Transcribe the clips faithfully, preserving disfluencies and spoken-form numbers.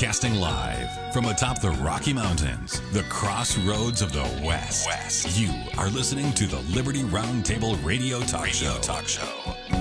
Broadcasting live from atop the Rocky Mountains, the crossroads of the West. West. You are listening to the Liberty Roundtable Radio Talk Radio Show. Talk Show.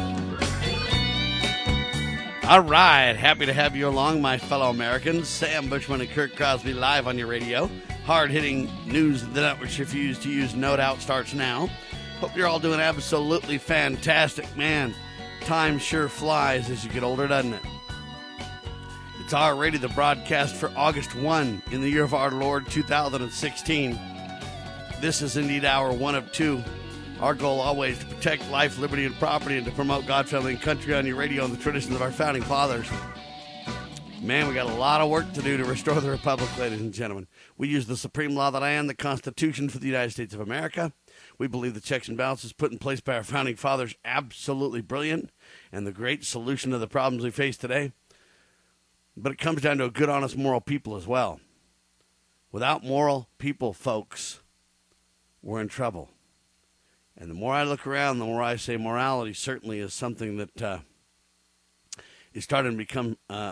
All right, happy to have you along, my fellow Americans. Sam Bushman and Kirk Crosby live on your radio. Hard-hitting news the networks refuse to use, no doubt, starts now. Hope you're all doing absolutely fantastic, man. Time sure flies as you get older, doesn't it? It's already the broadcast for August first in the year of our Lord, two thousand sixteen. This is indeed hour one of two. Our goal always to protect life, liberty, and property and to promote God, family, and country on your radio and the traditions of our founding fathers. Man, we got a lot of work to do to restore the Republic, ladies and gentlemen. We use the supreme law of the land, the Constitution for the United States of America. We believe the checks and balances put in place by our founding fathers absolutely brilliant and the great solution to the problems we face today. But it comes down to a good, honest, moral people as well. Without moral people, folks, we're in trouble. And the more I look around, the more I say morality certainly is something that uh, is starting to become uh,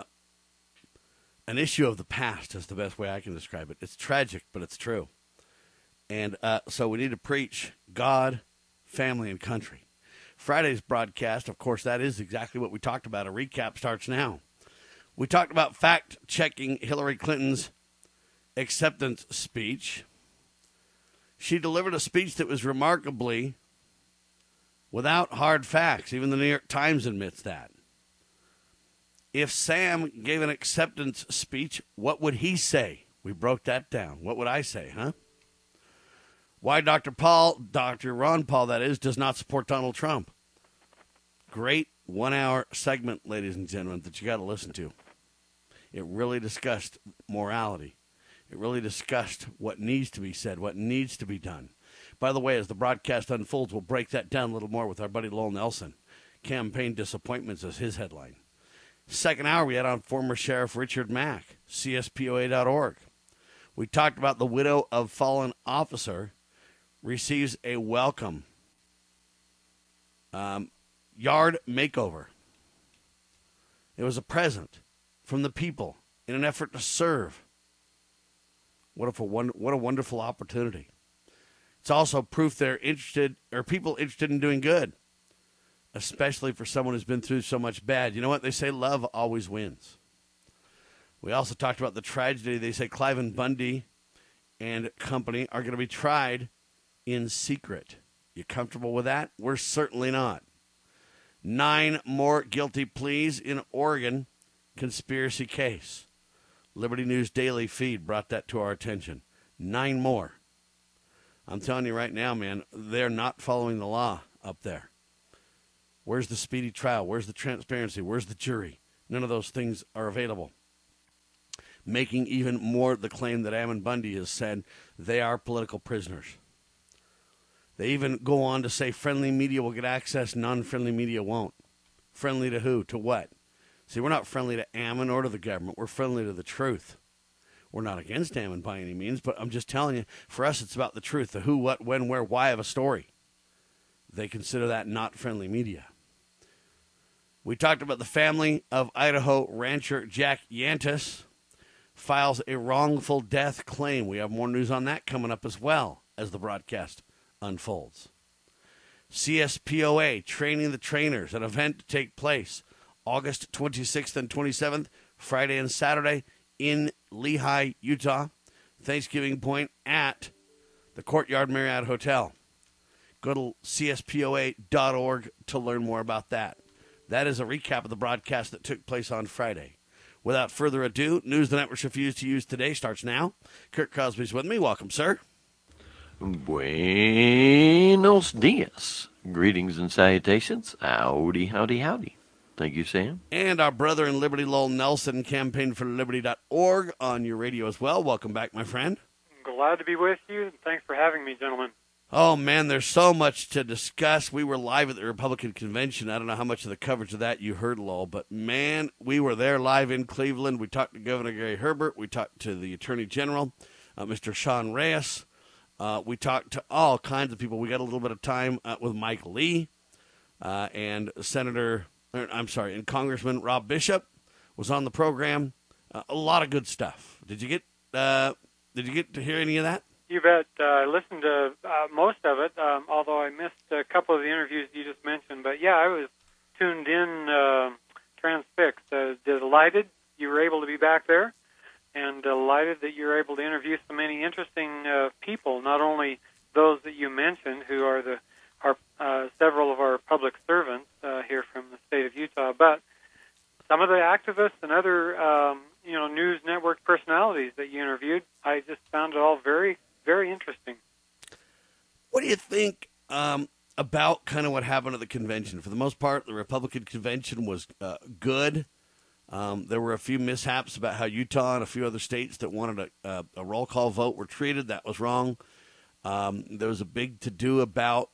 an issue of the past, is the best way I can describe it. It's tragic, but it's true. And uh, so we need to preach God, family, and country. Friday's broadcast, of course, that is exactly what we talked about. A recap starts now. We talked about fact-checking Hillary Clinton's acceptance speech. She delivered a speech that was remarkably without hard facts. Even the New York Times admits that. If Sam gave an acceptance speech, what would he say? We broke that down. What would I say, huh? Why Doctor Paul, Doctor Ron Paul, that is, does not support Donald Trump. Great one-hour segment, ladies and gentlemen, that you got to listen to. It really discussed morality. It really discussed what needs to be said, what needs to be done. By the way, as the broadcast unfolds, we'll break that down a little more with our buddy Lowell Nelson. Campaign disappointments is his headline. Second hour, we had on former Sheriff Richard Mack, C S P O A dot org. We talked about the widow of fallen officer receives a welcome um, yard makeover. It was a present from the people in an effort to serve. What if a one, what a wonderful opportunity. It's also proof they're interested, or people interested in doing good, especially for someone who's been through so much bad. You know what? They say love always wins. We also talked about the tragedy. They say Cliven Bundy and company are going to be tried in secret. You comfortable with that? We're certainly not. Nine more guilty pleas in Oregon conspiracy case. Liberty News Daily feed brought that to our attention. Nine more. I'm telling you right now, man, they're not following the law up there. Where's the speedy trial? Where's the transparency? Where's the jury? None of those things are available. Making even more the claim that Ammon Bundy has said they are political prisoners. They even go on to say friendly media will get access, non-friendly media won't. Friendly to who? To what? See, we're not friendly to Ammon or to the government. We're friendly to the truth. We're not against Ammon by any means, but I'm just telling you, for us, it's about the truth, the who, what, when, where, why of a story. They consider that not friendly media. We talked about the family of Idaho rancher Jack Yantis files a wrongful death claim. We have more news on that coming up as well as the broadcast unfolds. C S P O A training the trainers, an event to take place August twenty-sixth and twenty-seventh, Friday and Saturday in Lehi, Utah. Thanksgiving point at the Courtyard Marriott Hotel. Go to C S P O A dot org to learn more about that. That is a recap of the broadcast that took place on Friday. Without further ado, news the networks refuse to use today starts now. Kirk Crosby's with me. Welcome, sir. Buenos dias. Greetings and salutations. Howdy, howdy, howdy. Thank you, Sam. And our brother in Liberty, Lowell Nelson, campaign for liberty dot org on your radio as well. Welcome back, my friend. Glad to be with you. Thanks for having me, gentlemen. Oh, man, there's so much to discuss. We were live at the Republican convention. I don't know how much of the coverage of that you heard, Lowell, but, man, we were there live in Cleveland. We talked to Governor Gary Herbert. We talked to the Attorney General, uh, Mister Sean Reyes. Uh, we talked to all kinds of people. We got a little bit of time uh, with Mike Lee uh, and Senator, or, I'm sorry, and Congressman Rob Bishop was on the program. Uh, a lot of good stuff. Did you get uh, Did you get to hear any of that? You bet. Uh, I listened to uh, most of it, um, although I missed a couple of the interviews you just mentioned. But yeah, I was tuned in, uh, transfixed. Uh, delighted you were able to be back there, and delighted that you were able to interview so many interesting uh, people. Not only those that you mentioned, who are the are uh, several of our public servants uh, here from the state of Utah, but some of the activists and other um, you know news network personalities that you interviewed. I just found it all very, very interesting. What do you think um, about kind of what happened at the convention? For the most part, the Republican convention was uh, good. Um, there were a few mishaps about how Utah and a few other states that wanted a, a, a roll call vote were treated. That was wrong. Um, there was a big to-do about,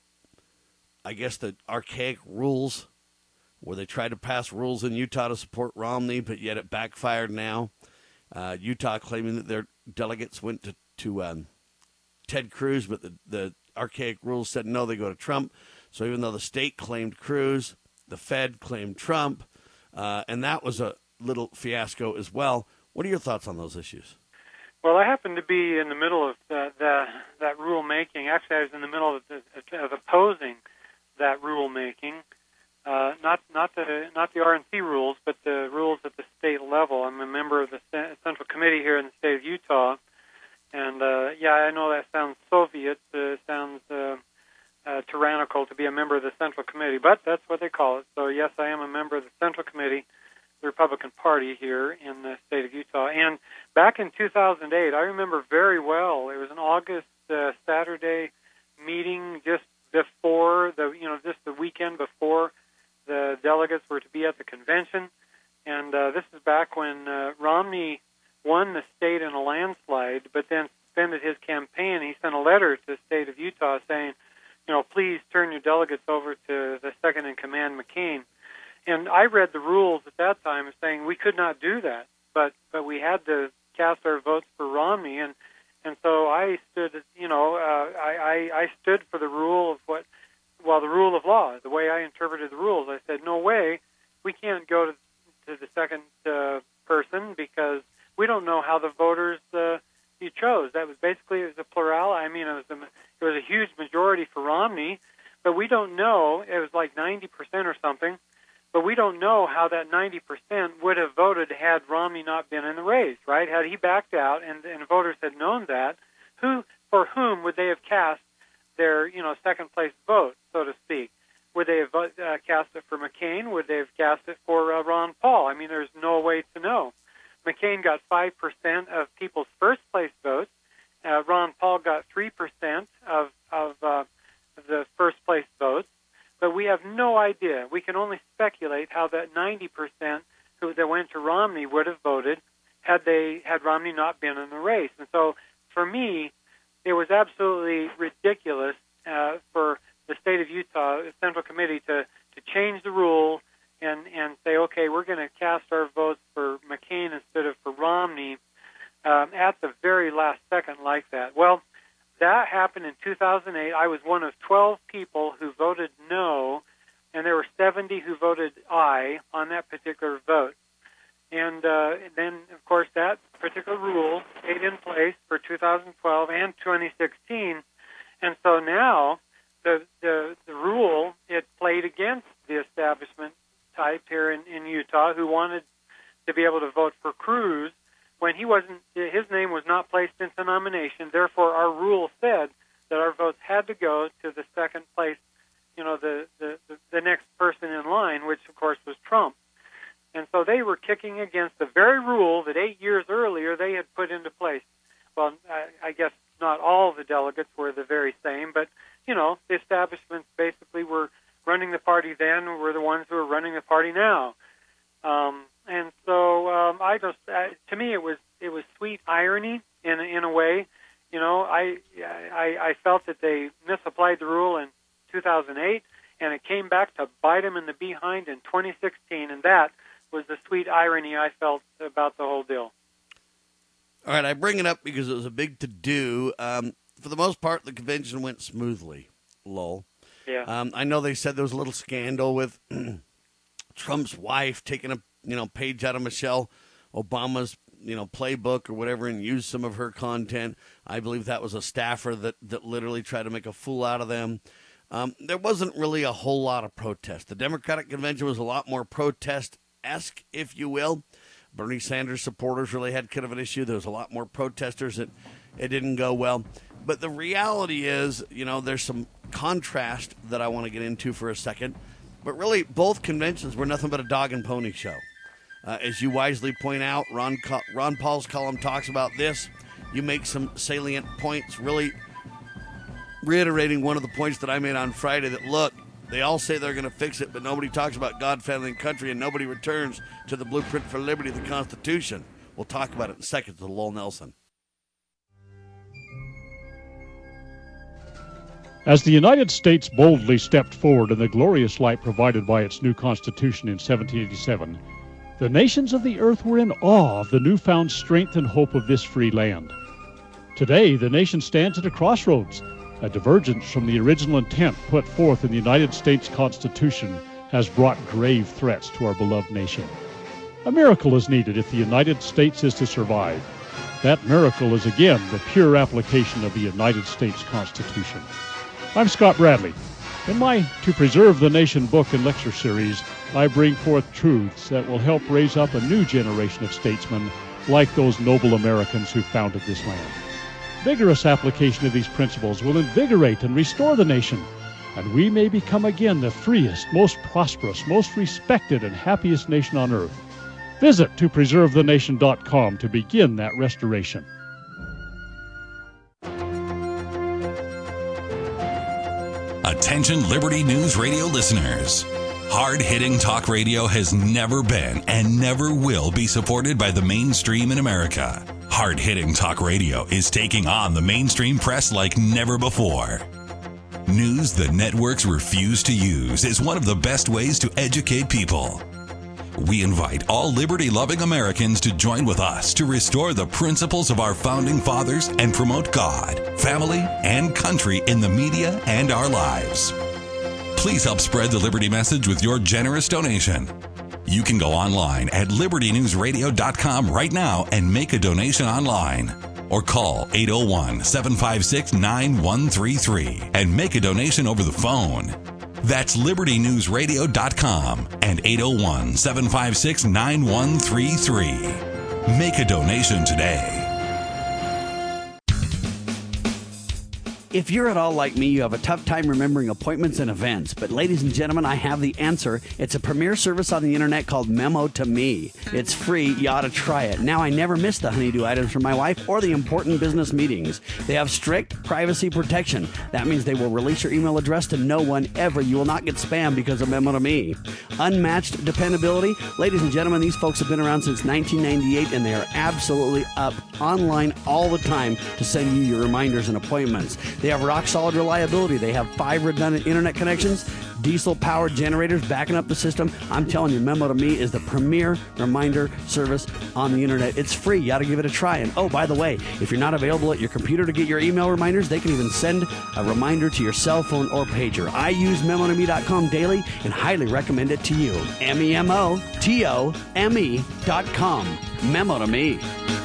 I guess, the archaic rules, where they tried to pass rules in Utah to support Romney, but yet it backfired now. Uh, Utah claiming that their delegates went to, to um, Ted Cruz, but the, the archaic rules said no, they go to Trump. So even though the state claimed Cruz, the Fed claimed Trump, uh, and that was a little fiasco as well. What are your thoughts on those issues? Well, I happened to be in the middle of the, the, that rulemaking. Actually, I was in the middle of, the, of opposing that rulemaking. Uh, not not the not the R N C rules, but the rules at the state level. I'm a member of the Central Committee here in the state of Utah, and uh, yeah, I know that sounds Soviet, uh, sounds uh, uh, tyrannical to be a member of the Central Committee, but that's what they call it. So yes, I am a member of the Central Committee, the Republican Party here in the state of Utah. And back in two thousand eight, I remember very well. It was an August uh, Saturday meeting just before the you know just the weekend before the delegates were to be at the convention, and uh, this is back when uh, Romney won the state in a landslide, but then suspended his campaign. He sent a letter to the state of Utah saying, you know, please turn your delegates over to the second-in-command, McCain. And I read the rules at that time saying we could not do that, but but we had to cast our votes for Romney, and and so I stood, you know, uh, I, I I stood for the rule of what. Well, the rule of law, the way I interpreted the rules, I said, no way, we can't go to, to the second uh, person because we don't know how the voters uh, you chose. That was basically, it was a plural. I mean, it was a, it was a huge majority for Romney, but we don't know, it was like ninety percent or something, but we don't know how that ninety percent would have voted had Romney not been in the race, right? Had he backed out and, and voters had known that, who for whom would they have cast their, you know, second-place vote, so to speak? Would they have uh, cast it for McCain? Would they have cast it for uh, Ron Paul? I mean, there's no way to know. McCain got five percent of people's first-place votes. Uh, Ron Paul got three percent of, of uh, the first-place votes. But we have no idea. We can only speculate how that ninety percent who that went to Romney would have voted had they had Romney not been in the race. And so, for me, it was absolutely ridiculous uh, for the state of Utah Central Committee to, to change the rule and, and say, okay, we're going to cast our votes for McCain instead of for Romney um, at the very last second like that. Well, that happened in two thousand eight. I was one of twelve people who voted no, and there were seventy who voted aye on that particular vote. And uh, then, of course, that particular rule stayed in place for two thousand twelve and twenty sixteen. And so now the the, the rule, it played against the establishment type here in, in Utah who wanted to be able to vote for Cruz when he wasn't, his name was not placed into nomination. Therefore, our rule said that our votes had to go to the second place, you know, the, the, the, the next person in line, which, of course, was Trump. And so they were kicking against the very rule that eight years earlier they had put into place. Well, I, I guess not all the delegates were the very same, but, you know, the establishments basically were running the party then were the ones who are running the party now. Um, and so um, I just, uh, to me, it was it was sweet irony in in a way. You know, I, I I felt that they misapplied the rule in two thousand eight, and it came back to bite them in the behind in twenty sixteen, and that was the sweet irony I felt about the whole deal. All right, I bring it up because it was a big to-do. Um, for the most part, the convention went smoothly, lol. Yeah. Um, I know they said there was a little scandal with Trump's wife taking a you know page out of Michelle Obama's you know, playbook or whatever and use some of her content. I believe that was a staffer that, that literally tried to make a fool out of them. Um, there wasn't really a whole lot of protest. The Democratic convention was a lot more protest-esque, if you will. Bernie Sanders supporters really had kind of an issue. There was a lot more protesters. It, it didn't go well. But the reality is, you know, there's some contrast that I want to get into for a second. But really, both conventions were nothing but a dog and pony show. Uh, as you wisely point out, Ron, Ron Paul's column talks about this. You make some salient points, really reiterating one of the points that I made on Friday, that, look, they all say they're going to fix it, but nobody talks about God, family, and country, and nobody returns to the blueprint for liberty, the Constitution. We'll talk about it in a second to Lowell Nelson. As the United States boldly stepped forward in the glorious light provided by its new Constitution in seventeen eighty-seven, the nations of the earth were in awe of the newfound strength and hope of this free land. Today, the nation stands at a crossroads. A divergence from the original intent put forth in the United States Constitution has brought grave threats to our beloved nation. A miracle is needed if the United States is to survive. That miracle is again the pure application of the United States Constitution. I'm Scott Bradley. In my To Preserve the Nation book and lecture series, I bring forth truths that will help raise up a new generation of statesmen like those noble Americans who founded this land. Vigorous application of these principles will invigorate and restore the nation, and we may become again the freest, most prosperous, most respected, and happiest nation on earth. Visit to preserve the nation dot com to begin that restoration. Attention Liberty News Radio listeners. Hard-hitting talk radio has never been and never will be supported by the mainstream in America. Hard-hitting talk radio is taking on the mainstream press like never before. News the networks refuse to use is one of the best ways to educate people. We invite all liberty-loving Americans to join with us to restore the principles of our founding fathers and promote God, family, and country in the media and our lives. Please help spread the Liberty message with your generous donation. You can go online at liberty news radio dot com right now and make a donation online. Or call eight oh one, seven five six, nine one three three and make a donation over the phone. That's liberty news radio dot com and eight oh one, seven five six, nine one three three. Make a donation today. If you're at all like me, you have a tough time remembering appointments and events. But ladies and gentlemen, I have the answer. It's a premier service on the internet called Memo to Me. It's free. You ought to try it. Now, I never miss the honeydew items for my wife or the important business meetings. They have strict privacy protection. That means they will release your email address to no one ever. You will not get spam because of Memo to Me. Unmatched dependability. Ladies and gentlemen, these folks have been around since nineteen ninety-eight, and they are absolutely up online all the time to send you your reminders and appointments. They have rock-solid reliability. They have five redundant internet connections, diesel-powered generators backing up the system. I'm telling you, Memo to Me is the premier reminder service on the internet. It's free. You got to give it a try. And oh, by the way, if you're not available at your computer to get your email reminders, they can even send a reminder to your cell phone or pager. I use memo to me dot com daily and highly recommend it to you. M E M O T O M E dot com. Memo to Me.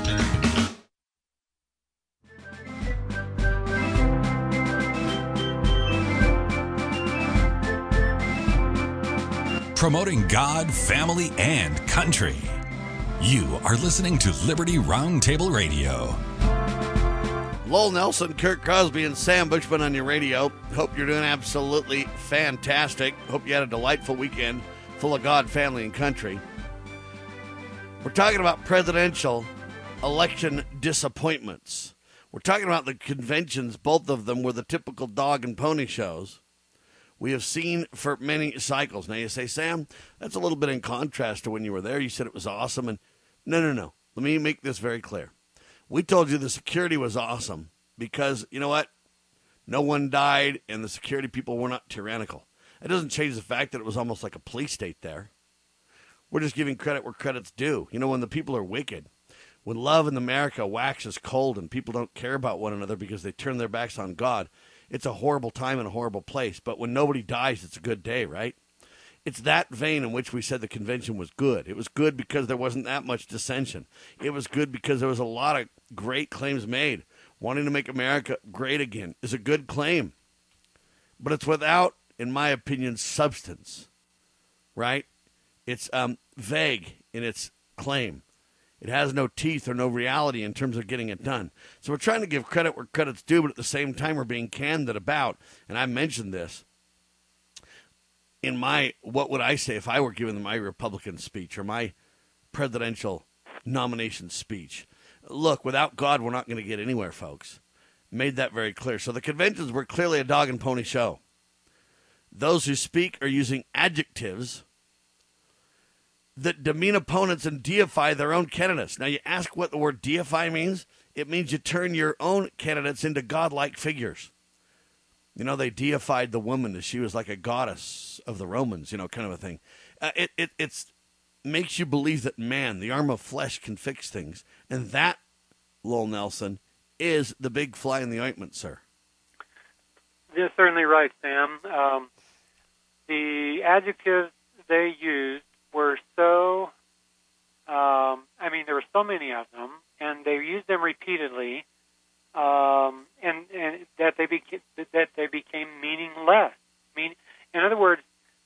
Promoting God, family, and country. You are listening to Liberty Roundtable Radio. Lowell Nelson, Kurt Crosby, and Sam Bushman on your radio. Hope you're doing absolutely fantastic. Hope you had a delightful weekend full of God, family, and country. We're talking about presidential election disappointments. We're talking about the conventions. Both of them were the typical dog and pony shows we have seen for many cycles. Now you say, Sam, that's a little bit in contrast to when you were there. You said it was awesome. And no, no, no. Let me make this very clear. We told you the security was awesome because, you know what? No one died and the security people were not tyrannical. It doesn't change the fact that it was almost like a police state there. We're just giving credit where credit's due. You know, when the people are wicked, when love in America waxes cold and people don't care about one another because they turn their backs on God, it's a horrible time and a horrible place. But when nobody dies, it's a good day, right? It's that vein in which we said the convention was good. It was good because there wasn't that much dissension. It was good because there was a lot of great claims made. Wanting to make America great again is a good claim. But it's without, in my opinion, substance, right? It's um, vague in its claim. It has no teeth or no reality in terms of getting it done. So we're trying to give credit where credit's due, but at the same time we're being candid about, and I mentioned this, in my, what would I say if I were giving my Republican speech or my presidential nomination speech? Look, without God, we're not going to get anywhere, folks. Made that very clear. So the conventions were clearly a dog and pony show. Those who speak are using adjectives that demean opponents and deify their own candidates. Now, you ask what the word deify means? It means you turn your own candidates into godlike figures. You know, they deified the woman as she was like a goddess of the Romans, you know, kind of a thing. Uh, it it it's, makes you believe that man, the arm of flesh, can fix things. And that, Lowell Nelson, is the big fly in the ointment, sir. You're certainly right, Sam. Um, the adjectives they used were so, um, I mean, there were so many of them, and they used them repeatedly. Um, and, and that they became that they became meaningless. Mean, in other words,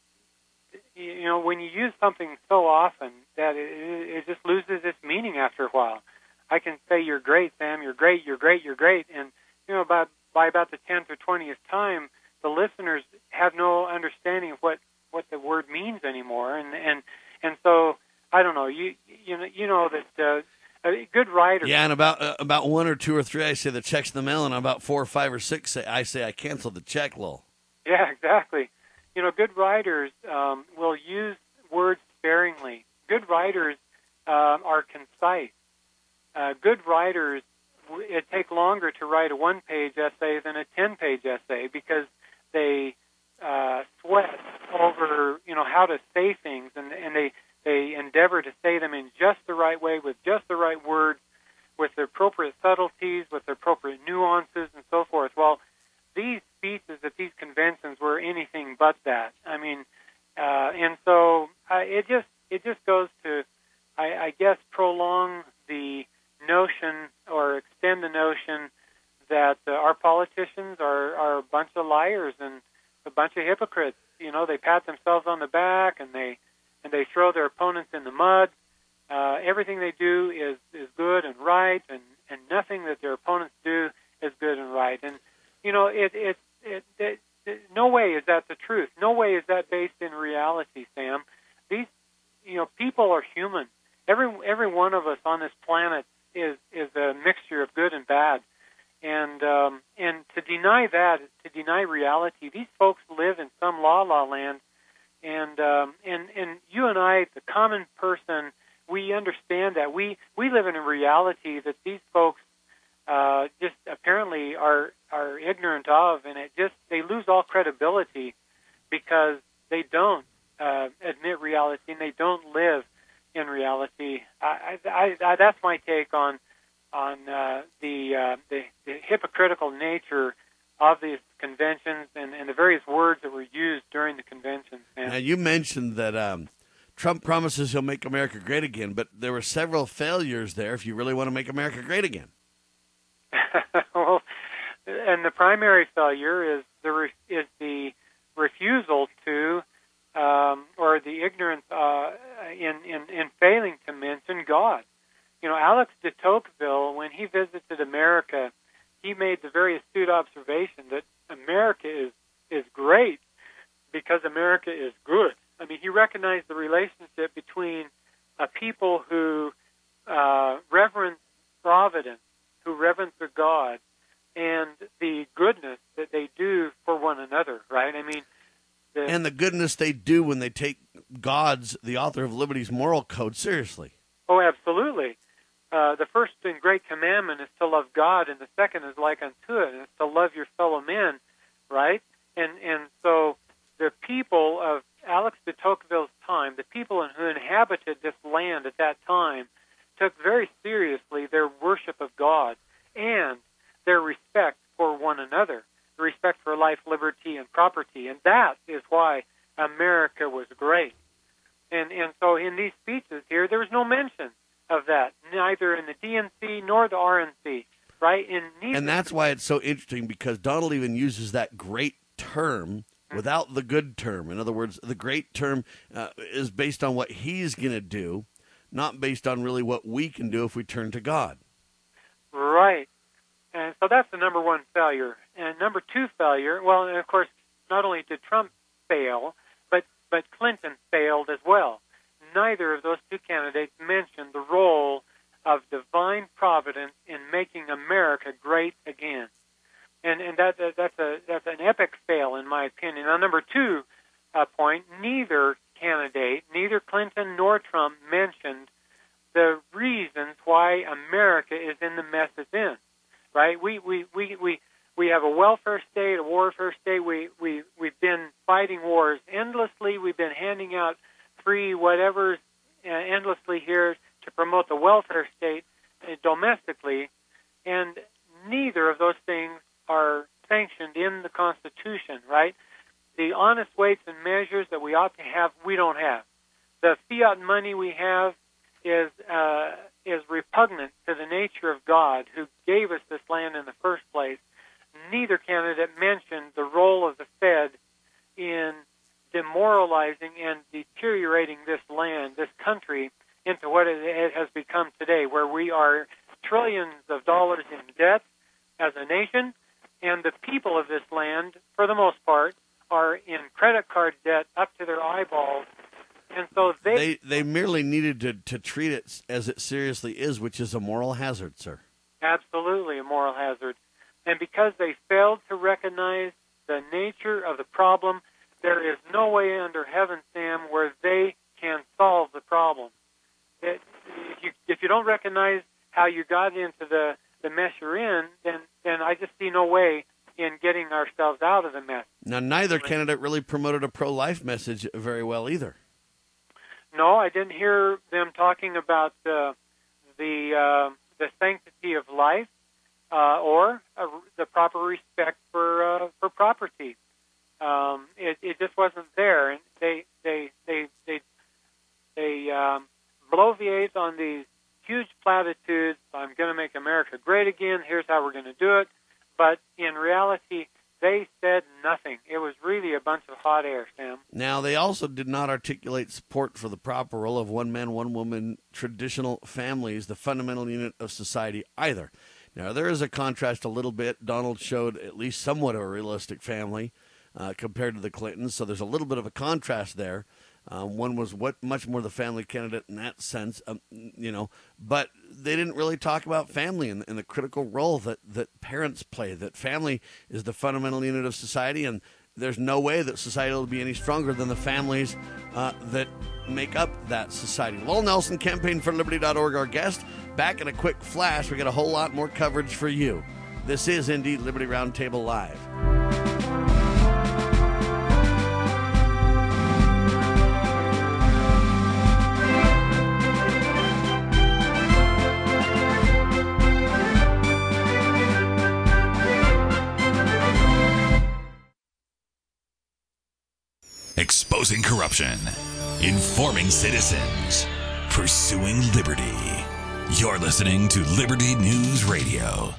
you know, when you use something so often that it, it just loses its meaning after a while. I can say you're great, Sam. You're great. You're great. You're great. And you know, by by about the tenth or twentieth time, the listeners have no understanding of what, what the word means anymore. And and and so I don't know. You you know you know that. Uh, A good writer. Yeah, and about uh, about one or two or three, I say the check's in the mail, and about four or five or six, say, I say I canceled the check, Lowell. Yeah, exactly. You know, good writers um, will use words sparingly. Good writers um, are concise. Uh, good writers, it takes longer to write a one-page essay than a ten-page essay because they uh, sweat over, you know, how to say things, and and they. They endeavor to say them in just the right way, with just the right words, with the appropriate subtleties, with the appropriate nuances, and so forth. Well, these speeches at these conventions were anything but that. I mean, uh, and so uh, it just it just goes to, I, I guess, prolong the notion or extend the notion that uh, our politicians are, are a bunch of liars and a bunch of hypocrites. You know, they pat themselves on the back and they and they throw their opponents in the mud. Uh, everything they do is, is good and right, and, and nothing that their opponents do is good and right. And, you know, it, it, it, it, it, no way is that the truth. No way is that based in reality, Sam. These, you know, people are human. Every, every one of us on this planet is, is a mixture of good and bad. And, um, and to deny that, to deny reality, these folks live in some la-la land. And, um, and, and you and I, the common person, we understand that. We, we live in a reality that these folks uh, just apparently are, are ignorant of, and it just, they lose all credibility because they don't uh, admit reality and they don't live in reality. I, I, I, that's my take on on uh, the, uh, the the hypocritical nature of these conventions and, and the various words that were used during the conventions. Now, you mentioned that um, Trump promises he'll make America great again, but there were several failures there if you really want to make America great again. Well, and the primary failure is the re- is the refusal to, um, or the ignorance uh, in, in, in failing to mention God. You know, Alex de Tocqueville, when he visited America, he made the very astute observation that America is, is great because America is good. I mean, he recognized the relationship between a people who uh, reverence providence, who reverence their God, and the goodness that they do for one another, right? I mean, the, and the goodness they do when they take God's, the author of liberty's moral code, seriously. Oh, absolutely. Uh, the first and great commandment is to love God, and the second is like unto it, and it's to love your fellow men, right? And and so the people of Alex de Tocqueville's time, the people who inhabited this land at that time, took very seriously their worship of God and their respect for one another, the respect for life, liberty, and property. And that is why America was great. And and so in these speeches here, there was no mention of that, neither in the D N C nor the R N C, right? In neither and that's why it's so interesting, because Donald even uses that great term without the good term. In other words, the great term uh, is based on what he's going to do, not based on really what we can do if we turn to God. Right. And so that's the number one failure. And number two failure, well, and of course, not only did Trump fail, but, but Clinton failed as well. Neither of those two candidates mentioned the role of divine providence in making America great again. And and that, that that's a that's an epic fail, in my opinion. Now, number two uh, point, neither candidate, neither Clinton nor Trump, mentioned the reasons why America is in the mess it's in. Right? We we we we, we have a welfare state, a warfare state. We we we've been fighting wars endlessly. We've been handing out free whatever uh, endlessly here to promote the welfare state uh, domestically, and neither of those things are sanctioned in the Constitution, right? The honest weights and measures that we ought to have, we don't have. The fiat money we have is uh, is repugnant to the nature of God, who gave us this land in the first place. Neither candidate mentioned the role of the Fed in demoralizing and deteriorating this land, this country, into what it has become today, where we are trillions of dollars in debt as a nation, and the people of this land, for the most part, are in credit card debt up to their eyeballs. And so they... They, they merely needed to, to treat it as it seriously is, which is a moral hazard, sir. Absolutely a moral hazard. And because they failed to recognize the nature of the problem, there is no way under heaven, Sam, where they can solve the problem. It, if, you, if you don't recognize how you got into the, the mess you're in, then, then I just see no way in getting ourselves out of the mess. Now, neither candidate really promoted a pro-life message very well either. No, I didn't hear them talking about uh, the uh, the sanctity of life uh, or uh, the proper respect for uh, for property. Um, it, it just wasn't there, and they they they they they um, bloviate on these huge platitudes. I'm going to make America great again. Here's how we're going to do it. But in reality, they said nothing. It was really a bunch of hot air, Sam. Now, they also did not articulate support for the proper role of one man, one woman, traditional families, the fundamental unit of society either. Now, there is a contrast a little bit. Donald showed at least somewhat of a realistic family uh, compared to the Clintons, so there's a little bit of a contrast there. Um, one was what much more the family candidate in that sense, um, you know, but they didn't really talk about family and, and the critical role that, that parents play, that family is the fundamental unit of society, and there's no way that society will be any stronger than the families uh, that make up that society. Lowell Nelson, campaign for liberty dot org, our guest. Back in a quick flash, we got a whole lot more coverage for you. This is indeed Liberty Roundtable Live. Exposing corruption, informing citizens, pursuing liberty. You're listening to Liberty News Radio.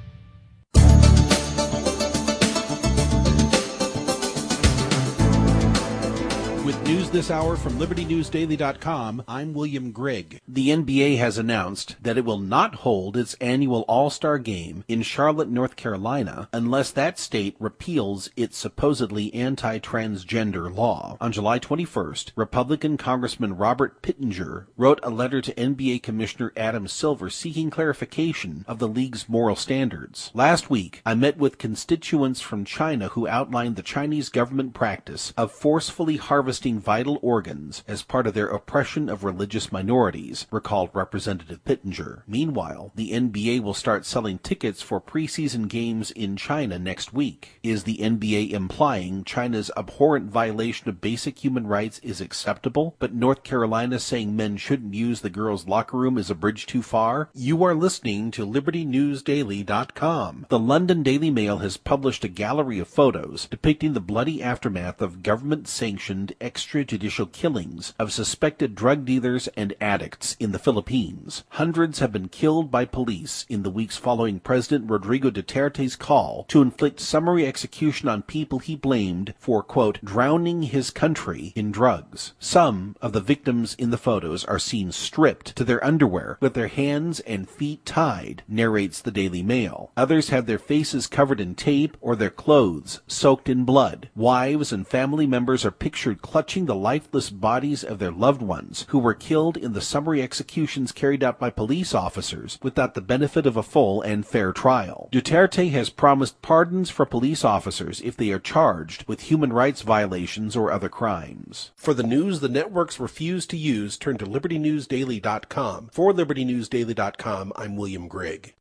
With news this hour from Liberty News Daily dot com, I'm William Grigg. The N B A has announced that it will not hold its annual All-Star Game in Charlotte, North Carolina, unless that state repeals its supposedly anti-transgender law. On July twenty-first, Republican Congressman Robert Pittenger wrote a letter to N B A Commissioner Adam Silver seeking clarification of the league's moral standards. Last week, I met with constituents from China who outlined the Chinese government practice of forcefully harvesting vital vital organs as part of their oppression of religious minorities, recalled Representative Pittenger. Meanwhile, the N B A will start selling tickets for preseason games in China next week. Is the N B A implying China's abhorrent violation of basic human rights is acceptable, but North Carolina saying men shouldn't use the girls' locker room is a bridge too far? You are listening to Liberty News Daily dot com. The London Daily Mail has published a gallery of photos depicting the bloody aftermath of government-sanctioned extrajudicial killings of suspected drug dealers and addicts in the Philippines. Hundreds have been killed by police in the weeks following President Rodrigo Duterte's call to inflict summary execution on people he blamed for, quote, drowning his country in drugs. Some of the victims in the photos are seen stripped to their underwear with their hands and feet tied, narrates the Daily Mail. Others have their faces covered in tape or their clothes soaked in blood. Wives and family members are pictured clutching the lifeless bodies of their loved ones who were killed in the summary executions carried out by police officers without the benefit of a full and fair trial. Duterte has promised pardons for police officers if they are charged with human rights violations or other crimes. For the news the networks refuse to use, turn to Liberty News Daily dot com. For Liberty News Daily dot com, I'm William Grigg.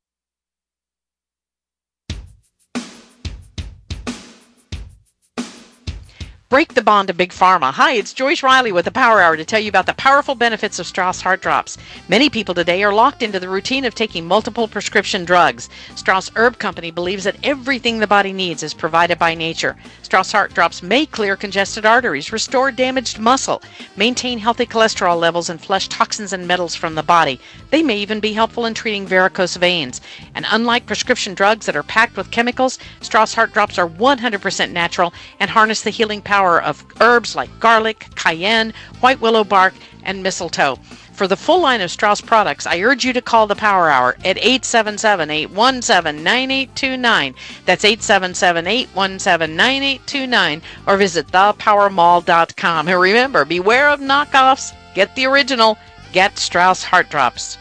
Break the bond to Big Pharma. Hi, it's Joyce Riley with the Power Hour to tell you about the powerful benefits of Strauss Heart Drops. Many people today are locked into the routine of taking multiple prescription drugs. Strauss Herb Company believes that everything the body needs is provided by nature. Strauss Heart Drops may clear congested arteries, restore damaged muscle, maintain healthy cholesterol levels, and flush toxins and metals from the body. They may even be helpful in treating varicose veins. And unlike prescription drugs that are packed with chemicals, Strauss Heart Drops are one hundred percent natural and harness the healing power of herbs like garlic, cayenne, white willow bark, and mistletoe. For the full line of Strauss products, I urge you to call the Power Hour at eight seven seven, eight one seven, nine eight two nine. That's eight seven seven, eight one seven, nine eight two nine, or visit the power mall dot com. And remember, beware of knockoffs. Get the original. Get Strauss Heart Drops.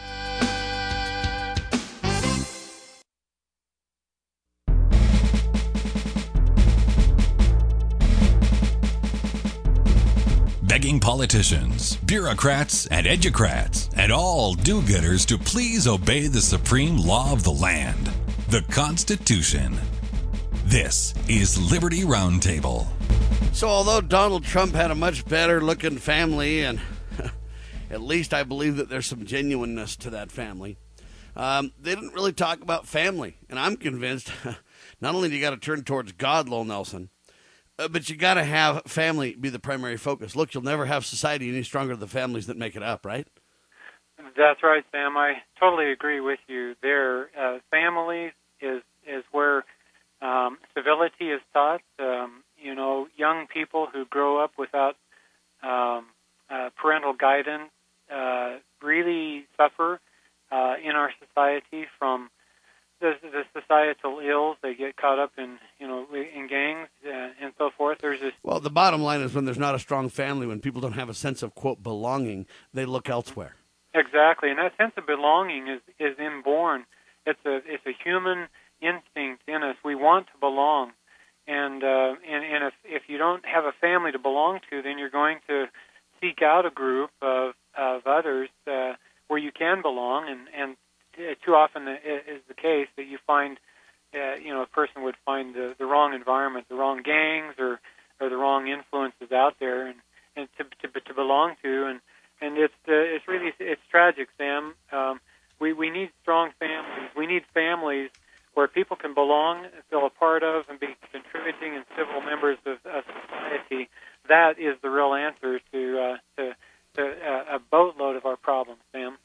Begging politicians, bureaucrats, and educrats, and all do-gooders to please obey the supreme law of the land, the Constitution. This is Liberty Roundtable. So although Donald Trump had a much better looking family, and at least I believe that there's some genuineness to that family, um, they didn't really talk about family. And I'm convinced not only do you got to turn towards God, Lowell Nelson, Uh, but you got to have family be the primary focus. Look, you'll never have society any stronger than the families that make it up, right? That's right, Sam. I totally agree with you there. Uh, family is is where um, civility is taught. Um, you know, young people who grow up without um, uh, parental guidance uh, really suffer uh, in our society from The, the societal ills. They get caught up in, you know, in gangs uh, and so forth. There's this. Well, the bottom line is when there's not a strong family, when people don't have a sense of, quote, belonging, they look elsewhere. Exactly, and that sense of belonging is, is inborn. It's a it's a human instinct in us. We want to belong, and uh, and, and if if you don't have a family to belong to, then you're going to seek out a group of of others uh, where you can belong, and and. Too often is the case that you find, uh, you know, a person would find the, the wrong environment, the wrong gangs, or, or the wrong influences out there, and, and to, to to belong to, and and it's uh, it's really it's tragic, Sam. Um, we we need strong families. We need families where people can belong, feel a part of, and be contributing and civil members of, of society. That is the real answer to uh, to, to uh, a boatload of our problems, Sam.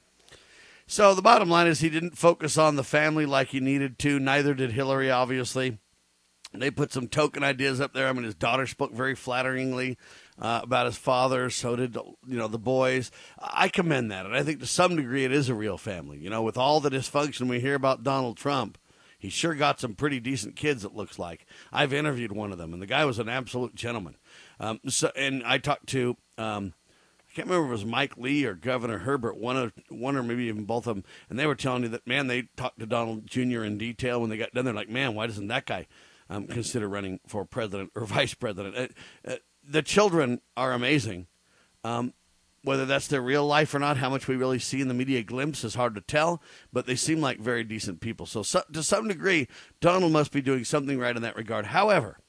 So the bottom line is he didn't focus on the family like he needed to. Neither did Hillary, obviously. They put some token ideas up there. I mean, his daughter spoke very flatteringly uh, about his father. So did, you know, the boys. I commend that. And I think to some degree it is a real family. You know, with all the dysfunction we hear about Donald Trump, he sure got some pretty decent kids, it looks like. I've interviewed one of them, and the guy was an absolute gentleman. Um, so, and I talked to... Um, I can't remember if it was Mike Lee or Governor Herbert, one of one or maybe even both of them, and they were telling me that, man, they talked to Donald Junior in detail when they got done. They're like, man, why doesn't that guy um, consider running for president or vice president? Uh, uh, the children are amazing. Um, whether that's their real life or not, how much we really see in the media glimpse is hard to tell, but they seem like very decent people. So, so to some degree, Donald must be doing something right in that regard. However,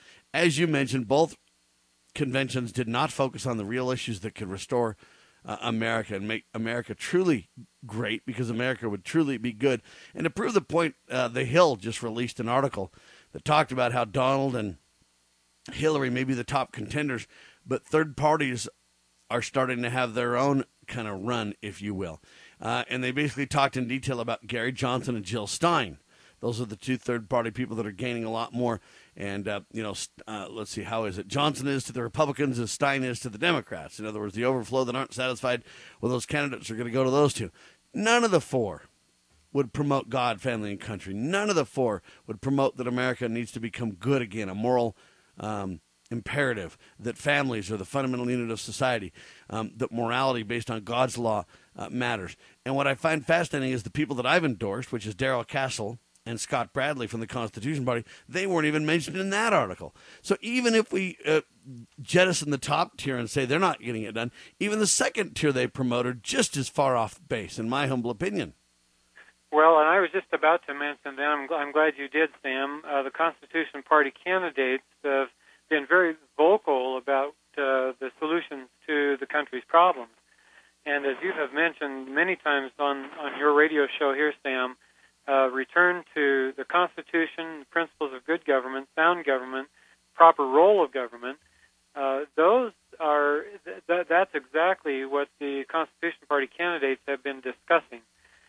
as you mentioned, both conventions did not focus on the real issues that could restore uh, America and make America truly great, because America would truly be good. And to prove the point, uh, The Hill just released an article that talked about how Donald and Hillary may be the top contenders, but third parties are starting to have their own kind of run, if you will. Uh, and they basically talked in detail about Gary Johnson and Jill Stein. Those are the two third-party people that are gaining a lot more. And, uh, you know, uh, let's see, how is it? Johnson is to the Republicans as Stein is to the Democrats. In other words, the overflow that aren't satisfied with those candidates are going to go to those two. None of the four would promote God, family, and country. None of the four would promote that America needs to become good again, a moral um imperative, that families are the fundamental unit of society, um, that morality based on God's law uh, matters. And what I find fascinating is the people that I've endorsed, which is Darrell Castle and Scott Bradley from the Constitution Party, they weren't even mentioned in that article. So even if we uh, jettison the top tier and say they're not getting it done, even the second tier they promote are just as far off base, in my humble opinion. Well, and I was just about to mention that. I'm, I'm glad you did, Sam. Uh, the Constitution Party candidates have been very vocal about uh, the solutions to the country's problems. And as you have mentioned many times on, on your radio show here, Sam, uh, return to the Constitution, principles of good government, sound government, proper role of government, uh, those are, th- that's exactly what the Constitution Party candidates have been discussing.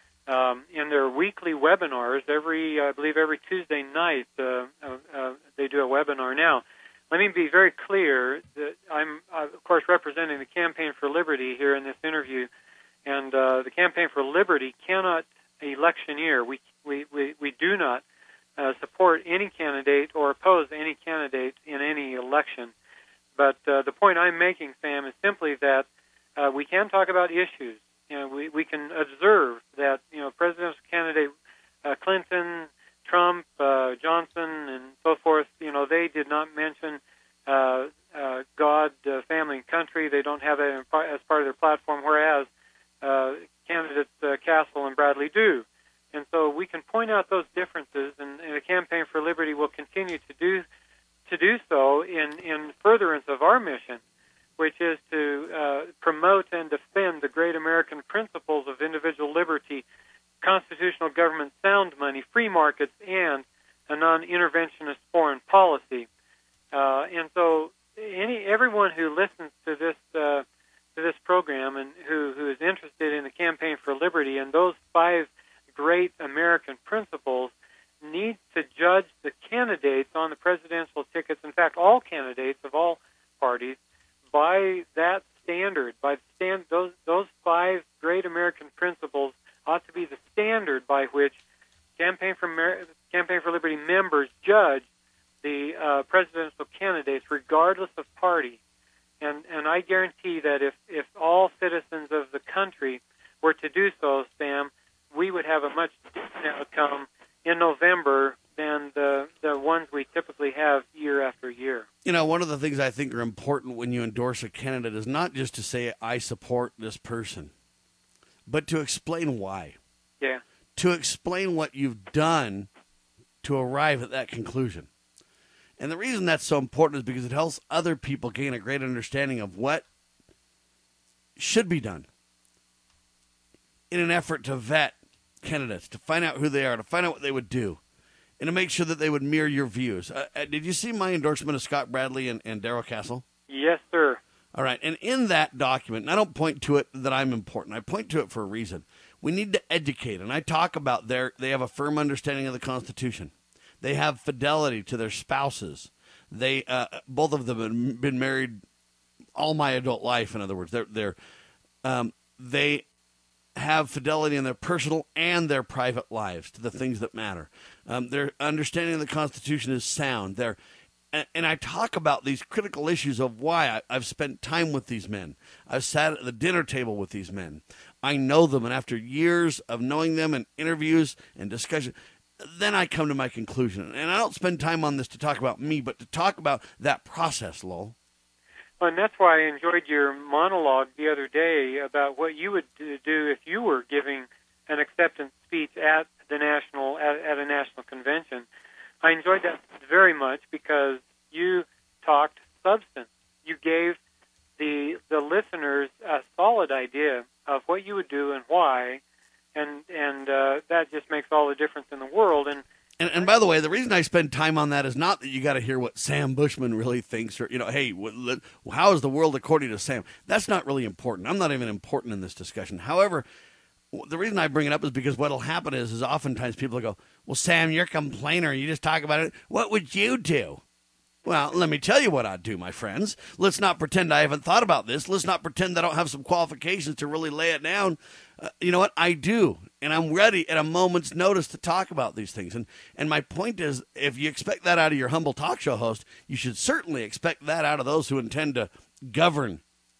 Um, in their weekly webinars, every, I believe every Tuesday night, uh, uh, uh, they do a webinar now. Let me be very clear that I'm, uh, of course, representing the Campaign for Liberty here in this interview, and uh, the Campaign for Liberty cannot electioneer. We we we, we do not uh, support any candidate or oppose any candidate in any election. But uh, the point I'm making, Sam, is simply that uh, we can talk about issues. You know, we we can observe that you know presidential candidate uh, Clinton, Trump, uh, Johnson, and so forth, you know, they did not mention uh, uh, God, uh, family, and country. They don't have that as part of their platform, whereas uh, candidates uh, Castle and Bradley do. And so we can point out those differences, and, and the Campaign for Liberty will continue to do to do so in, in furtherance of our mission, which is to uh, promote and defend the great American principles of individual liberty, constitutional government, sound money, free markets, and a non-interventionist foreign policy. Uh, and so, any everyone who listens to this uh, to this program and who, who is interested in the Campaign for Liberty and those five great American principles needs to judge the candidates on the presidential tickets. In fact, all candidates of all parties by that standard, by the stand those those five great American principles ought to be the standard by which Campaign for Mer- Campaign for Liberty members judge the uh, presidential candidates, regardless of party. And and I guarantee that if, if all citizens of the country were to do so, Sam, we would have a much different outcome in November than the the ones we typically have year after year. You know, one of the things I think are important when you endorse a candidate is not just to say, I support this person, but to explain why. Yeah. To explain what you've done to arrive at that conclusion. And the reason that's so important is because it helps other people gain a great understanding of what should be done in an effort to vet candidates, to find out who they are, to find out what they would do, and to make sure that they would mirror your views. Uh, did you see my endorsement of Scott Bradley and, and Darrell Castle? Yes, sir. All right, and in that document, and I don't point to it that I'm important. I point to it for a reason. We need to educate, and I talk about their, they have a firm understanding of the Constitution. They have fidelity to their spouses. They uh, both of them have been married all my adult life. In other words, they're they're um, they have fidelity in their personal and their private lives to the things that matter. Um, their understanding of the Constitution is sound. They're and, and I talk about these critical issues of why I, I've spent time with these men. I've sat at the dinner table with these men. I know them, and after years of knowing them and interviews and discussion, then I come to my conclusion. And I don't spend time on this to talk about me, but to talk about that process, Lowell. Well, and that's why I enjoyed your monologue the other day about what you would do if you were giving an acceptance speech at the national at, at a national convention. I enjoyed that very much because you talked substance. You gave the the listeners a solid idea of what you would do and why, and and uh, that just makes all the difference in the world. And And, and by the way, the reason I spend time on that is not that you got to hear what Sam Bushman really thinks, or, you know, hey, what, how is the world according to Sam? That's not really important. I'm not even important in this discussion. However, the reason I bring it up is because what'll happen is, is oftentimes people go, well, Sam, you're a complainer. You just talk about it. What would you do? Well, let me tell you what I'd do, my friends. Let's not pretend I haven't thought about this. Let's not pretend I don't have some qualifications to really lay it down. Uh, you know what? I do, and I'm ready at a moment's notice to talk about these things. And and my point is, if you expect that out of your humble talk show host, you should certainly expect that out of those who intend to govern.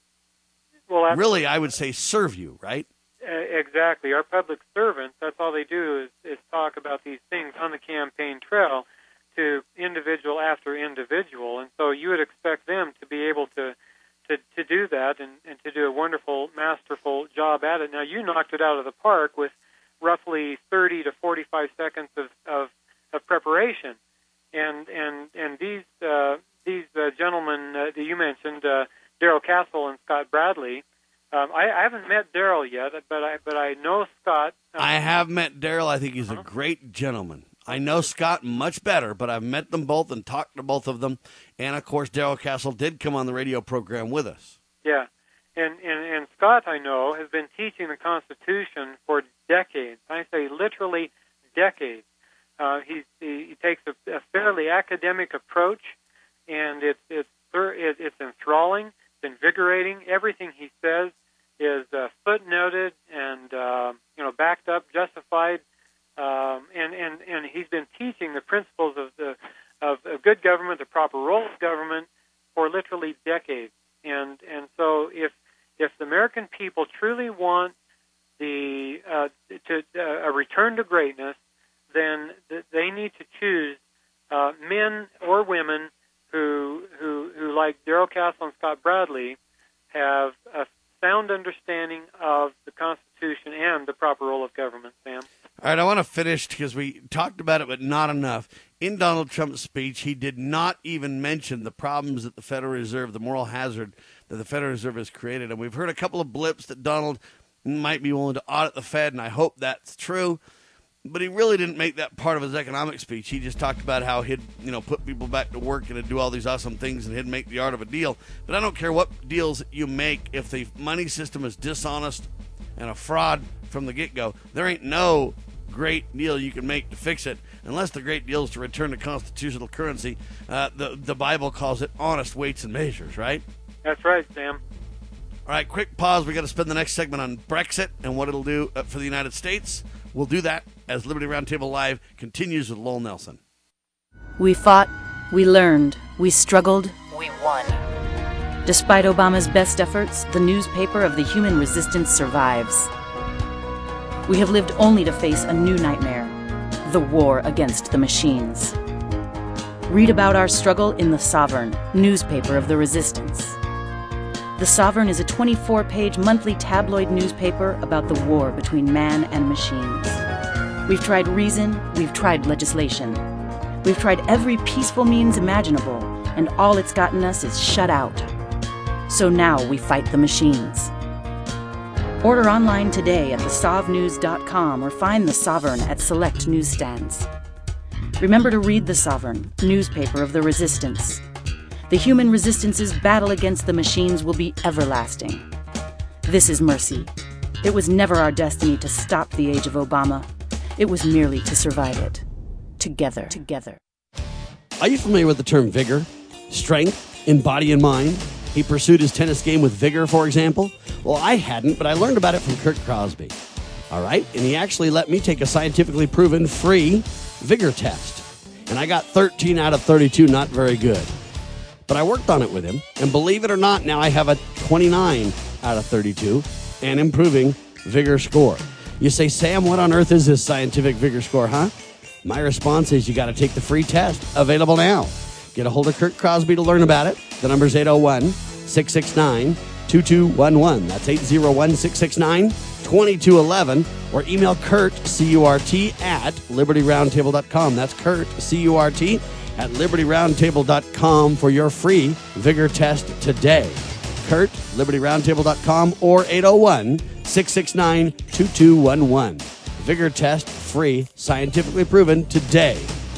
Well, really, I would say serve you, right? Uh, exactly. Our public servants, that's all they do is, is talk about these things on the campaign trail to individual after individual. And so you would expect them to be able to to, to do that and, and to do a wonderful, masterful job at it. Now, you knocked it out of the park with roughly thirty to forty-five seconds of, of, of preparation. And and and these uh, these uh, gentlemen uh, that you mentioned, uh, Darrell Castle and Scott Bradley, um, I, I haven't met Darrell yet, but I but I know Scott. Um, I have met Darrell. I think he's a great gentleman. I know Scott much better, but I've met them both and talked to both of them. And, of course, Darrell Castle did come on the radio program with us. Yeah. And, and, and Scott, I know, has been teaching the Constitution for decades. I say literally decades. Uh, he's, he, he takes a, a fairly academic approach, and it's, it's, it's enthralling, it's invigorating. Everything he says is uh, footnoted and, uh, you know, backed up, justified. Um, and, and, and he's been teaching the principles of the of, of good government, the proper role of government, for literally decades. And and so if if the American people truly want the uh, to uh, a return to greatness, then th- they need to choose uh, men or women who who who like Darrell Castle and Scott Bradley have a sound understanding of the Constitution and the proper role of government. Sam. All right, I want to finish because we talked about it, but not enough. In Donald Trump's speech, he did not even mention the problems that the Federal Reserve, the moral hazard that the Federal Reserve has created. And we've heard a couple of blips that Donald might be willing to audit the Fed, and I hope that's true. But he really didn't make that part of his economic speech. He just talked about how he'd, you know, put people back to work and he'd do all these awesome things and he'd make the art of a deal. But I don't care what deals you make. If the money system is dishonest and a fraud from the get-go, there ain't no great deal you can make to fix it, unless the great deal is to return to constitutional currency. Uh, the, the Bible calls it honest weights and measures, right? That's right, Sam. All right, quick pause. We got to spend the next segment on Brexit and what it'll do for the United States. We'll do that as Liberty Roundtable Live continues with Lowell Nelson. We fought, we learned, we struggled, we won. Despite Obama's best efforts, the newspaper of the human resistance survives. We have lived only to face a new nightmare, the war against the machines. Read about our struggle in The Sovereign, newspaper of the resistance. The Sovereign is a twenty-four page monthly tabloid newspaper about the war between man and machines. We've tried reason, we've tried legislation. We've tried every peaceful means imaginable, and all it's gotten us is shut out. So now we fight the machines. Order online today at the sov news dot com or find The Sovereign at select newsstands. Remember to read The Sovereign, newspaper of the resistance. The human resistance's battle against the machines will be everlasting. This is mercy. It was never our destiny to stop the age of Obama. It was merely to survive it. Together. Together. Are you familiar with the term vigor? Strength in body and mind? He pursued his tennis game with vigor, for example. Well, I hadn't, but I learned about it from Kurt Crosby. All right? And he actually let me take a scientifically proven free vigor test. And I got thirteen out of thirty-two, not very good. But I worked on it with him, and believe it or not, now I have a twenty-nine out of thirty-two and improving vigor score. You say, Sam, what on earth is this scientific vigor score, huh? My response is you got to take the free test, available now. Get a hold of Kurt Crosby to learn about it. The number's eight oh one, six six nine, two two one one. That's eight zero one, six six nine, two two one one. Or email Kurt, C U R T, at liberty roundtable dot com. That's Kurt, C U R T, at liberty roundtable dot com for your free vigor test today. Kurt, liberty roundtable dot com, or eight zero one, six six nine, two two one one. Vigor test, free, scientifically proven today.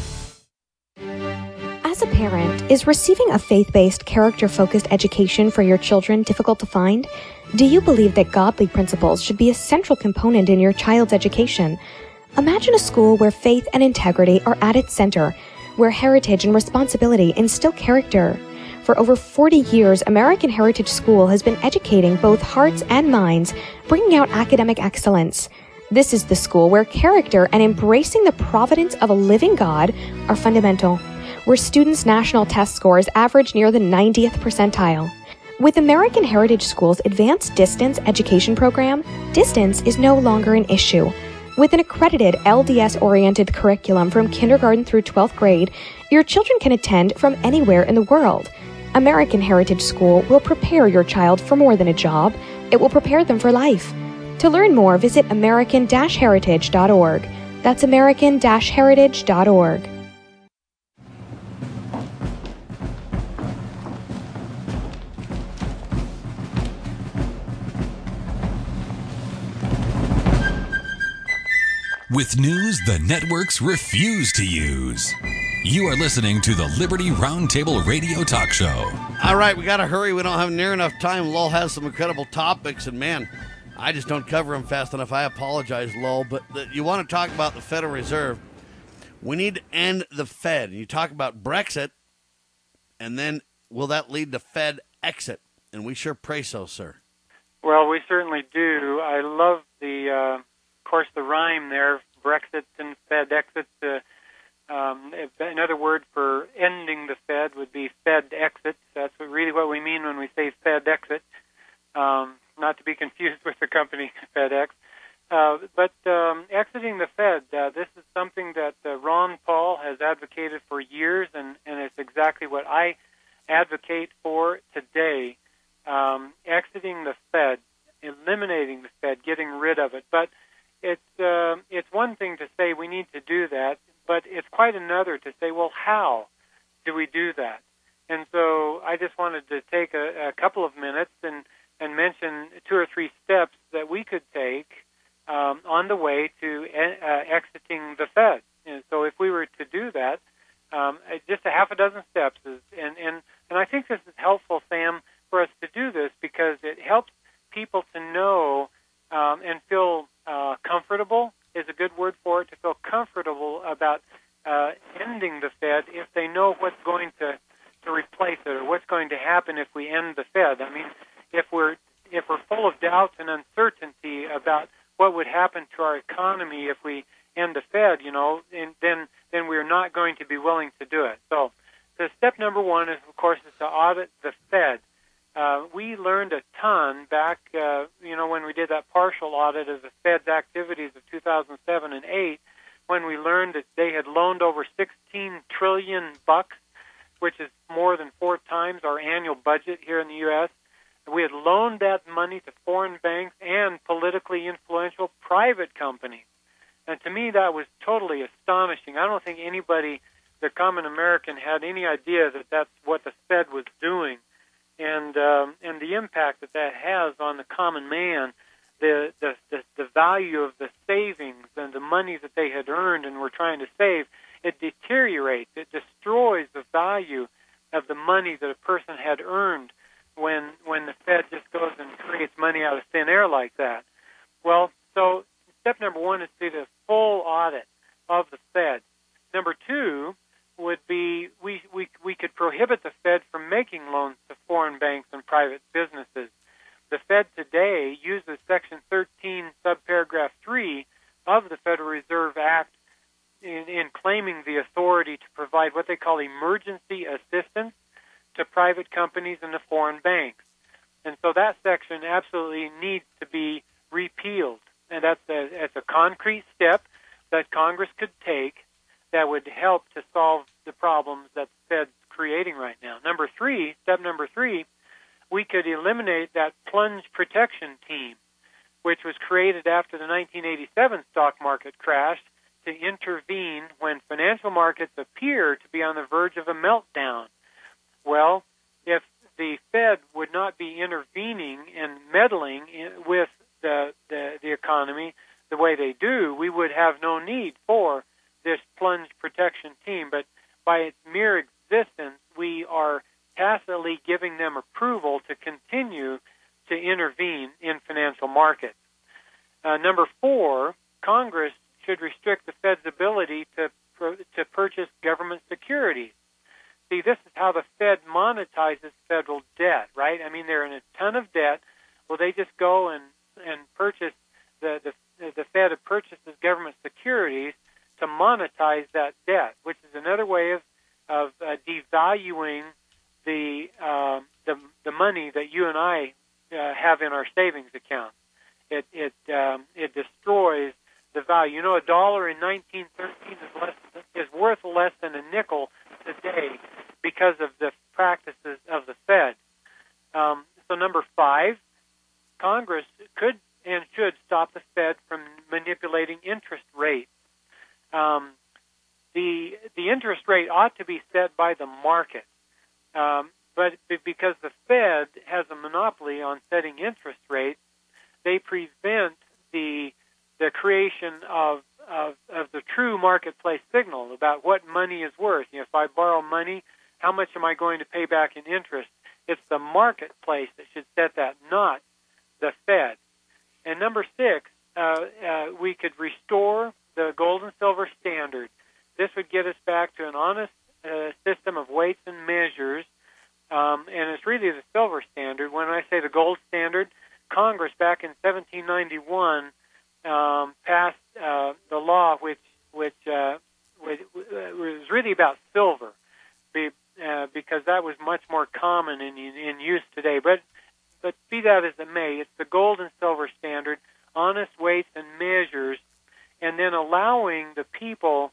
As a parent, is receiving a faith-based, character-focused education for your children difficult to find? Do you believe that godly principles should be a central component in your child's education? Imagine a school where faith and integrity are at its center, where heritage and responsibility instill character. For over forty years, American Heritage School has been educating both hearts and minds, bringing out academic excellence. This is the school where character and embracing the providence of a living God are fundamental, where students' national test scores average near the ninetieth percentile. With American Heritage School's Advanced Distance Education Program, distance is no longer an issue. With an accredited L D S-oriented curriculum from kindergarten through twelfth grade, your children can attend from anywhere in the world. American Heritage School will prepare your child for more than a job. It will prepare them for life. To learn more, visit american dash heritage dot org. That's american dash heritage dot org. With news the networks refuse to use. You are listening to the Liberty Roundtable Radio Talk Show. All right, we got to hurry. We don't have near enough time. Lowell has some incredible topics, and man, I just don't cover them fast enough. I apologize, Lowell, but the, you want to talk about the Federal Reserve. We need to end the Fed. You talk about Brexit, and then will that lead to Fed exit? And we sure pray so, sir. Well, we certainly do. I love the, uh, of course, the rhyme there, Brexit and Fed exit. Uh, um, another word for ending the Fed would be Fed exit. That's what, really what we mean when we say Fed exit, um, not to be confused with the company FedEx. Uh, but um, exiting the Fed, uh, this is something that uh, Ron Paul has advocated for years, and, and it's exactly what I advocate for today. Um, exiting the Fed, eliminating the Fed, getting rid of it. But it's uh, it's one thing to say we need to do that, but it's quite another to say, well, how do we do that? And so I just wanted to take a, a couple of minutes and, and mention two or three steps that we could take um, on the way to uh, exiting the Fed. And so if we were to do that, um, just a half a dozen steps. Is, and, and, and I think this is helpful, Sam, for us to do this because it helps people to know um, and feel uh, comfortable is a good word for it, to feel comfortable about uh, ending the Fed if they know what's going to, to replace it or what's going to happen if we end the Fed. I mean, if we're if we're full of doubts and uncertainty about what would happen to our economy if we end the Fed, you know, and then then we're not going to be willing to do it. So, the step number one is, of course, is to audit the Fed. Uh, we learned a ton back, uh, you know, when we did that partial audit of the Fed's activities of two thousand seven and eight, when we learned that they had loaned over sixteen trillion bucks, which is more than four times our annual budget here in the U S We had loaned that money to foreign banks and politically influential private companies. And to me, that was totally astonishing. I don't think anybody, the common American, had any idea that that's what the Fed was doing. And um, and the impact that that has on the common man, the, the the the value of the savings and the money that they had earned and were trying to save, it deteriorates. It destroys the value of the money that a person had earned when when the Fed just goes and creates money out of thin air like that. Well, so step number one is to do a full audit of the Fed. Number two would be we, we we could prohibit the Fed from making loans to foreign banks and private businesses. The Fed today uses Section thirteen, subparagraph three of the Federal Reserve Act in, in claiming the authority to provide what they call emergency assistance to private companies and to foreign banks. And so that section absolutely needs to be repealed. And that's a, that's a concrete step that Congress could take that would help to solve the problems that the Fed's creating right now. Number three, step number three, we could eliminate that plunge protection team, which was created after the nineteen eighty-seven stock market crash to intervene when financial markets appear to be on the verge of a meltdown. Well, if the Fed would not be intervening and meddling in, with the, the the economy the way they do, we would have no need for this plunge protection team. But by its mere existence, we are tacitly giving them approval to continue to intervene in financial markets. Uh, number four, Congress should restrict the Fed's ability to to purchase government securities. See, this is how the Fed monetizes federal debt, right? I mean, they're in a ton of debt. Well, they just go and, and purchase, the, the, the Fed purchases government securities to monetize that debt, which is another way of, of uh, devaluing the, uh, the the money that you and I uh, have in our savings account. It it um, it destroys the value. You know, a dollar in nineteen thirteen is less is worth less than a nickel today because of the practices of the Fed. Um, so number five, Congress could and should stop the Fed from manipulating interest rates. Um, the the interest rate ought to be set by the market, um, but because the Fed has a monopoly on setting interest rates, they prevent the the creation of, of of the true marketplace signal about what money is worth. You know, if I borrow money, how much am I going to pay back in interest? It's the marketplace that should set that, not the Fed. And number six, uh, uh, we could restore the gold and silver standard. This would get us back to an honest uh, system of weights and measures, um, and it's really the silver standard. When I say the gold standard, Congress back in seventeen ninety-one um, passed uh, the law which which, uh, which was really about silver, be, uh, because that was much more common in in use today. But but be that as it may, it's the gold and silver standard, honest weights and measures, and then allowing the people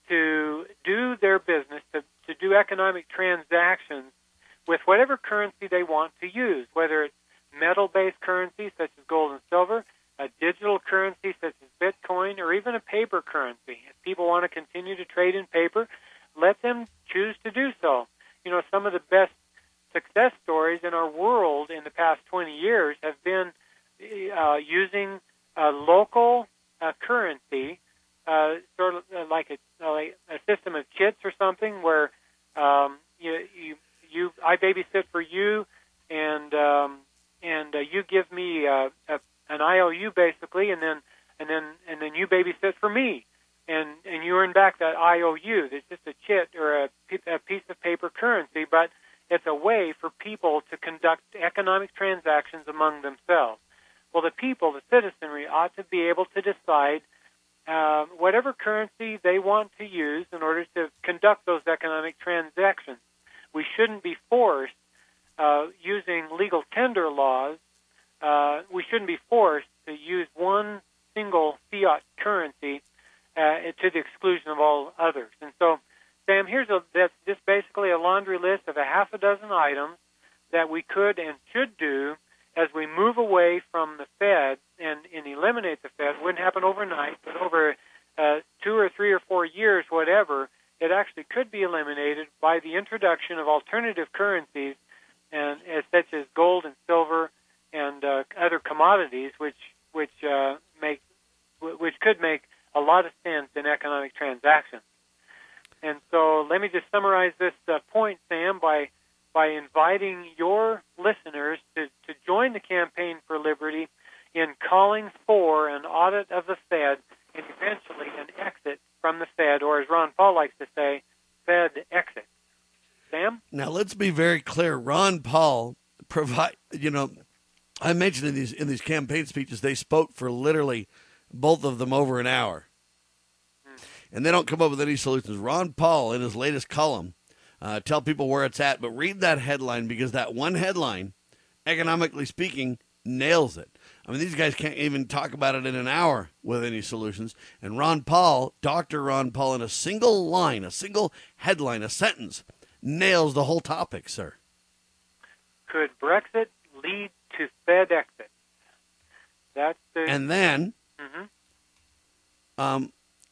to do their business, to, to do economic transactions with whatever currency they want to use, whether it's metal-based currency such as gold and silver, a digital currency such as Bitcoin, or even a paper currency. If people want to continue to trade in paper, let them choose to do so. You know, some of the best success stories in our world in the past twenty years have been uh, using a local uh, currency, uh, sort of like a, like a system of chits or something, where um, you, you, you, I babysit for you, and um, and uh, you give me uh, a, an I O U basically, and then and then and then you babysit for me, and and you earn back that I O U. It's just a chit or a, a piece of paper currency, but it's a way for people to conduct economic transactions among themselves. Well, the people, the citizenry, ought to be able to decide uh, whatever currency they want to use in order to conduct those economic transactions. We shouldn't be forced, uh, using legal tender laws, uh, we shouldn't be forced to use one single fiat currency uh, to the exclusion of all others. And so, Sam, here's a, that's just basically a laundry list of a half a dozen items that we could and should do as we move away from the Fed and, and eliminate the Fed. It wouldn't happen overnight, but over uh, two or three or four years, whatever, it actually could be eliminated by the introduction of alternative currencies, and as, such as gold and silver and uh, other commodities, which which uh, make which could make a lot of sense in economic transactions. And so let me just summarize this uh, point, Sam, by by inviting your listeners to, to join the Campaign for Liberty in calling for an audit of the Fed and eventually an exit from the Fed, or as Ron Paul likes to say, Fed exit. Sam? Now, let's be very clear. Ron Paul provide, you know, I mentioned in these in these campaign speeches, they spoke for literally both of them over an hour. And they don't come up with any solutions. Ron Paul, in his latest column, uh, tell people where it's at, but read that headline, because that one headline, economically speaking, nails it. I mean, these guys can't even talk about it in an hour with any solutions. And Ron Paul, Doctor Ron Paul, in a single line, a single headline, a sentence, nails the whole topic, sir. could Brexit lead to Fed exit? That's the... And then, mm-hmm. um,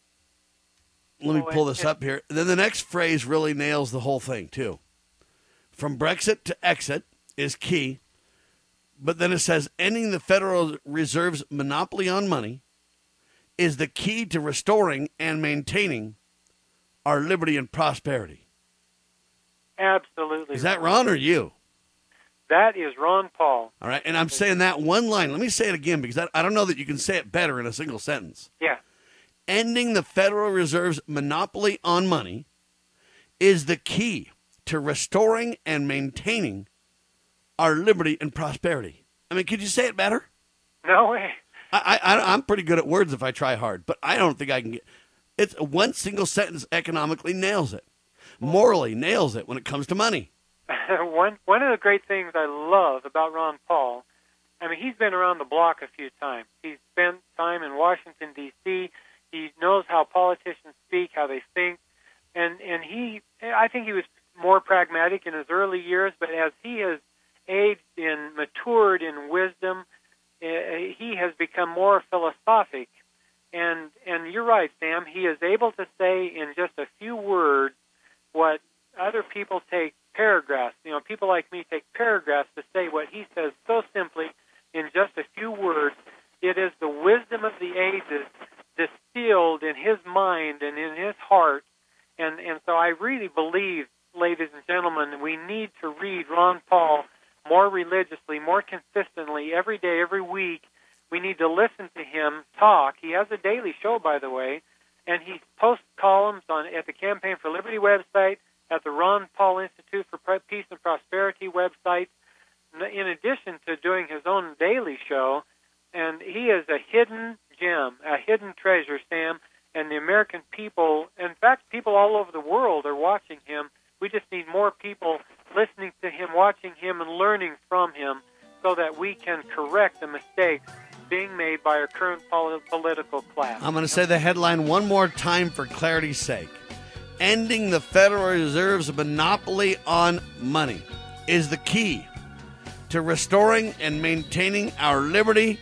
let me Oh, pull and- this up here. Then the next phrase really nails the whole thing, too. From Brexit to exit is key, but then it says ending the Federal Reserve's monopoly on money is the key to restoring and maintaining our liberty and prosperity. Absolutely. Is that Ron or you? That is Ron Paul. All right, and I'm saying that one line. Let me say it again because I, I don't know that you can say it better in a single sentence. Yeah. Ending the Federal Reserve's monopoly on money is the key to restoring and maintaining our liberty and prosperity. I mean, could you say it better? No way. I, I, I'm pretty good at words if I try hard, but I don't think I can get... It's one single sentence economically nails it. Morally nails it when it comes to money. one one of the great things I love about Ron Paul, I mean, he's been around the block a few times. He's spent time in Washington, D C He knows how politicians speak, how they think, and and he, I think he was more pragmatic in his early years, but as he has aged and matured in wisdom, uh, he has become more philosophic. And and you're right, Sam. He is able to say in just a few words what other people take paragraphs. You know, people like me take paragraphs to say what he says so simply in just a few words. It is the wisdom of the ages distilled in his mind and in his heart. And and so I really believe, ladies and gentlemen, we need to read Ron Paul more religiously, more consistently, every day, every week. We need to listen to him talk. He has a daily show, by the way, and he posts columns on at the Campaign for Liberty website, at the Ron Paul Institute for Peace and Prosperity website, in addition to doing his own daily show. And he is a hidden gem, a hidden treasure, Sam, and the American people, in fact, people all over the world are watching him. We just need more people listening to him, watching him, and learning from him so that we can correct the mistakes being made by our current pol- political class. I'm going to say the headline one more time for clarity's sake. Ending the Federal Reserve's monopoly on money is the key to restoring and maintaining our liberty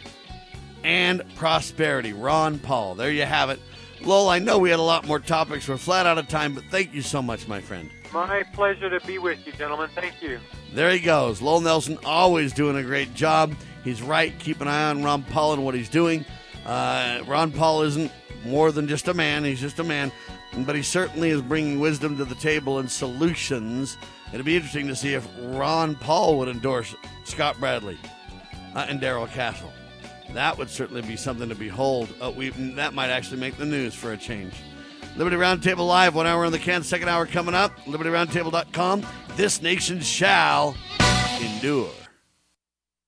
and prosperity. Ron Paul. There you have it. Lowell, I know we had a lot more topics. We're flat out of time, but thank you so much, my friend. My pleasure to be with you, gentlemen. Thank you. There he goes. Lowell Nelson, always doing a great job. He's right. Keep an eye on Ron Paul and what he's doing. Uh, Ron Paul isn't more than just a man. He's just a man. But he certainly is bringing wisdom to the table and solutions. It'd be interesting to see if Ron Paul would endorse Scott Bradley uh, and Darrell Castle. That would certainly be something to behold. Uh, we, that might actually make the news for a change. Liberty Roundtable Live, one hour in the can, second hour coming up. Liberty Roundtable dot com. This nation shall endure.